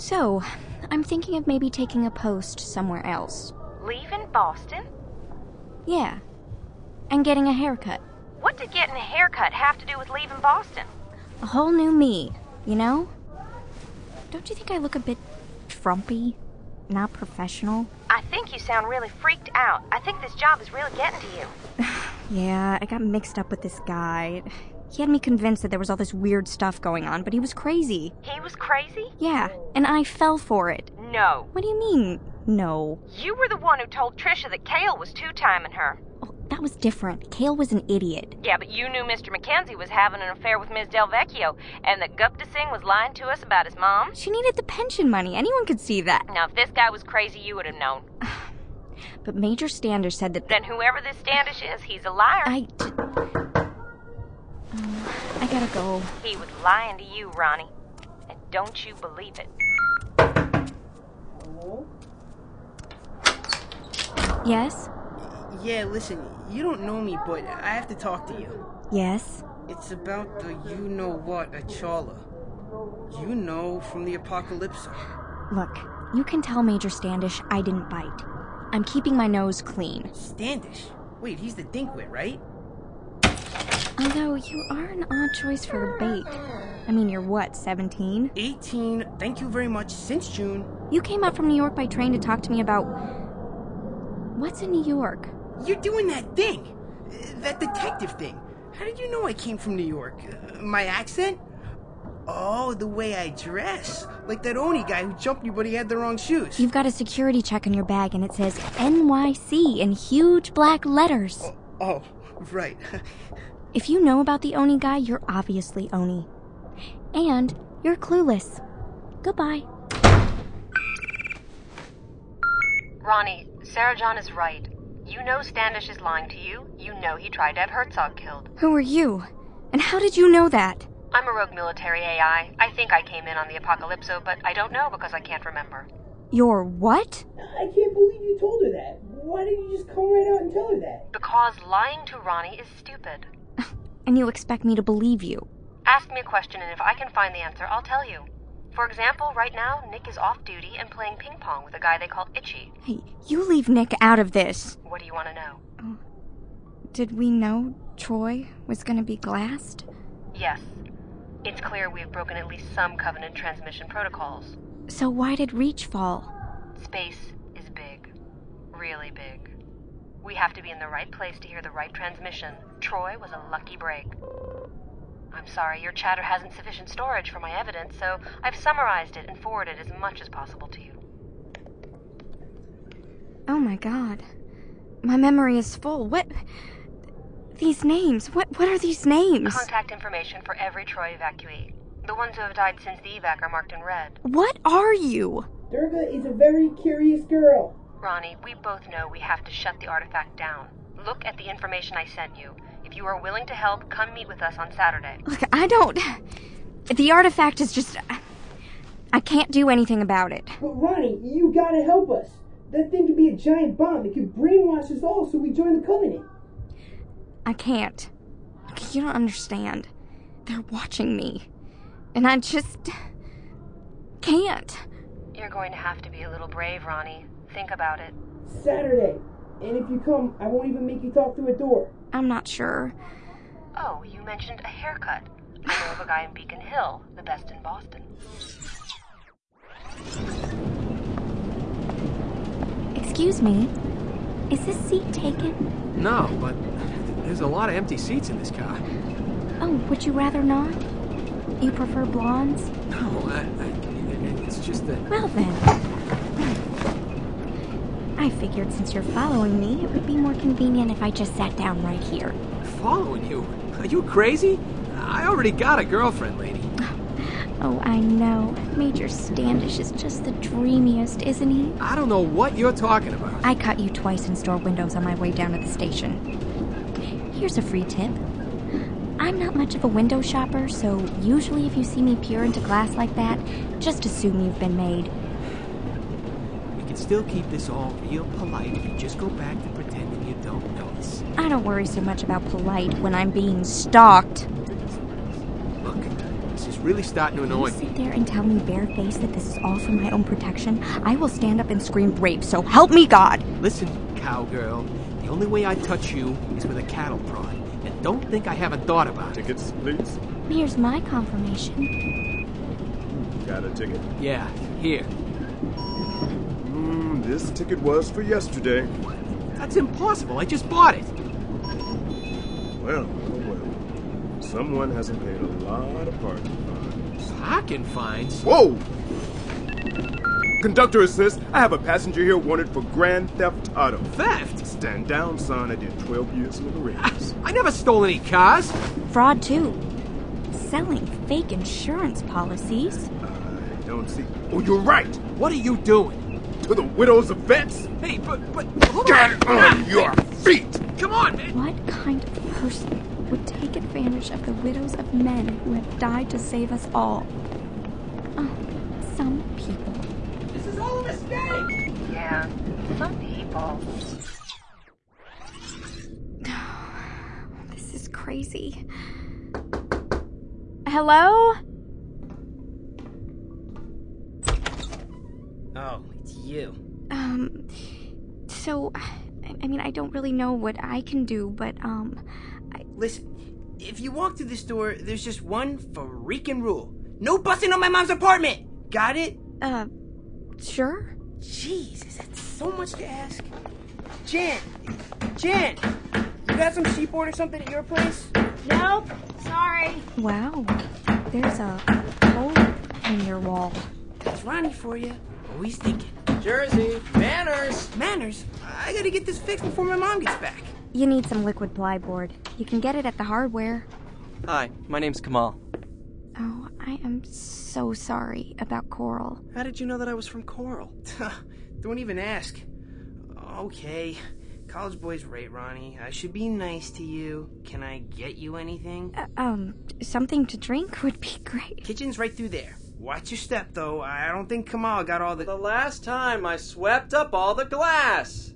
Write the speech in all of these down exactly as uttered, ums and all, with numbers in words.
So, I'm thinking of maybe taking a post somewhere else. Leaving Boston? Yeah. And getting a haircut. What did getting a haircut have to do with leaving Boston? A whole new me, you know? Don't you think I look a bit frumpy? Not professional? I think you sound really freaked out. I think this job is really getting to you. Yeah, I got mixed up with this guy. He had me convinced that there was all this weird stuff going on, but he was crazy. He was crazy? Yeah, and I fell for it. No. What do you mean, no? You were the one who told Trisha that Cale was two-timing her. Oh, that was different. Cale was an idiot. Yeah, but you knew Mister Mackenzie was having an affair with Miz Delvecchio, and that Gupta Singh was lying to us about his mom. She needed the pension money. Anyone could see that. Now, if this guy was crazy, you would have known. But Major Standish said that... Then whoever this Standish is, he's a liar. I... D- um, I gotta go. He was lying to you, Ronnie. And don't you believe it. Hello? Yes? Yeah, listen, you don't know me, but I have to talk to you. Yes? It's about the you-know-what at Charla. You know from the apocalypse. Look, you can tell Major Standish I didn't bite. I'm keeping my nose clean. Standish? Wait, he's the dinkwit, right? Although, you are an odd choice for a bait. I mean, you're what, seventeen? eighteen, thank you very much, since June. You came up from New York by train to talk to me about... What's in New York? You're doing that thing. That detective thing. How did you know I came from New York? Uh, my accent? Oh, the way I dress. Like that Oni guy who jumped you but he had the wrong shoes. You've got a security check in your bag and it says N Y C in huge black letters. Oh, oh right. If you know about the Oni guy, you're obviously Oni. And you're clueless. Goodbye. Ronnie, Sarah John is right. You know Standish is lying to you. You know he tried to have Herzog killed. Who are you? And how did you know that? I'm a rogue military A I. I think I came in on the Apocalypso, but I don't know because I can't remember. You're what? I can't believe you told her that. Why didn't you just come right out and tell her that? Because lying to Ronnie is stupid. And you expect me to believe you? Ask me a question, and if I can find the answer, I'll tell you. For example, right now, Nick is off duty and playing ping pong with a guy they call Itchy. Hey, you leave Nick out of this. What do you want to know? Oh. Did we know Troy was going to be glassed? Yes. It's clear we've broken at least some Covenant transmission protocols. So why did Reach fall? Space is big. Really big. We have to be in the right place to hear the right transmission. Troy was a lucky break. I'm sorry, your chatter hasn't sufficient storage for my evidence, so I've summarized it and forwarded as much as possible to you. Oh my god. My memory is full. What... These names, what what are these names? Contact information for every Troy evacuee. The ones who have died since the evac are marked in red. What are you? Durga is a very curious girl. Ronnie, we both know we have to shut the artifact down. Look at the information I sent you. If you are willing to help, come meet with us on Saturday. Look, I don't... The artifact is just... I can't do anything about it. But Ronnie, you gotta help us. That thing could be a giant bomb. It could brainwash us all so we join the Covenant. I can't. You don't understand. They're watching me. And I just... can't. You're going to have to be a little brave, Ronnie. Think about it. Saturday. And if you come, I won't even make you talk through a door. I'm not sure. Oh, you mentioned a haircut. I know of a guy in Beacon Hill, the best in Boston. Excuse me. Is this seat taken? No, but there's a lot of empty seats in this car. Oh, would you rather not? You prefer blondes? No, I, I, it's just that... Well then. I figured since you're following me, it would be more convenient if I just sat down right here. Following you? Are you crazy? I already got a girlfriend, lady. Oh, I know. Major Standish is just the dreamiest, isn't he? I don't know what you're talking about. I caught you twice in store windows on my way down to the station. Here's a free tip. I'm not much of a window shopper, so usually if you see me peer into glass like that, just assume you've been made. We can still keep this all real polite if you just go back to pretending you don't notice. I don't worry so much about polite when I'm being stalked. Look, This is really starting to annoy You me. sit there and tell me barefaced that this is all for my own protection. I will stand up and scream rape, so help me God! Listen, cowgirl, the only way I touch you is with a cattle prod. And don't think I haven't thought about it. Tickets, please. Here's my confirmation. Got a ticket? Yeah, here. Hmm, this ticket was for yesterday. That's impossible. I just bought it. Well, well, well. Someone hasn't paid a lot of parking fines. Parking fines? Whoa! Conductor assist, I have a passenger here wanted for grand theft auto. Theft? Stand down, son. I did twelve years in the Marines. I never stole any cars. Fraud, too. Selling fake insurance policies. I don't see... Oh, you're right! What are you doing? To the widows of vets? Hey, but, but... hold Get on. on your feet! Come on, man. What kind of person would take advantage of the widows of men who have died to save us all? Oh, some people. This is all a mistake. Yeah, some people. This is crazy. Hello? Oh, it's you. Um, so, I I mean, I don't really know what I can do, but, um, I... Listen, if you walk through this door, there's just one freaking rule. No busting on my mom's apartment! Got it? Uh, sure? Jesus, that's so much to ask. Jan! Jan! You got some sheepboard or something at your place? Nope. Sorry. Wow, there's a hole in your wall. That's Ronnie for you. Always thinking. Jersey, manners. Manners? I gotta get this fixed before my mom gets back. You need some liquid plyboard. You can get it at the hardware. Hi, my name's Kamal. Oh, I am so sorry about Coral. How did you know that I was from Coral? Don't even ask. Okay. College boy's right, Ronnie. I should be nice to you. Can I get you anything? Uh, um, something to drink would be great. Kitchen's right through there. Watch your step, though. I don't think Kamal got all the... The last time I swept up all the glass.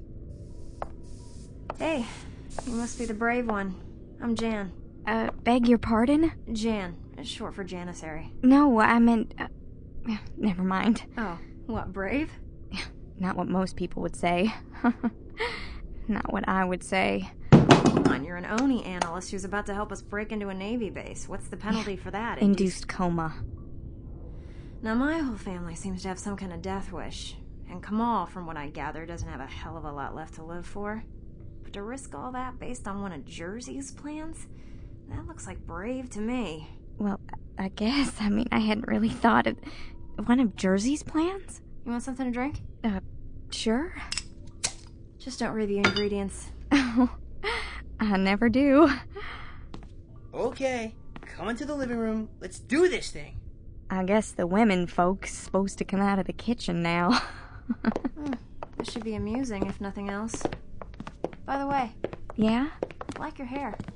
Hey, you must be the brave one. I'm Jan. Uh, beg your pardon? Jan. It's short for Janissary. No, I meant... Uh, never mind. Oh, what, brave? Not what most people would say. Not what I would say. Come on, you're an Oni analyst who's about to help us break into a Navy base. What's the penalty for that? Induced coma. Now, my whole family seems to have some kind of death wish. And Kamal, from what I gather, doesn't have a hell of a lot left to live for. But to risk all that based on one of Jersey's plans? That looks like brave to me. Well, I guess. I mean, I hadn't really thought of one of Jersey's plans. You want something to drink? Uh, sure. Just don't read the ingredients. Oh, I never do. Okay, come into the living room. Let's do this thing. I guess the women folks supposed to come out of the kitchen now. Hmm, this should be amusing, if nothing else. By the way, Yeah? I like your hair.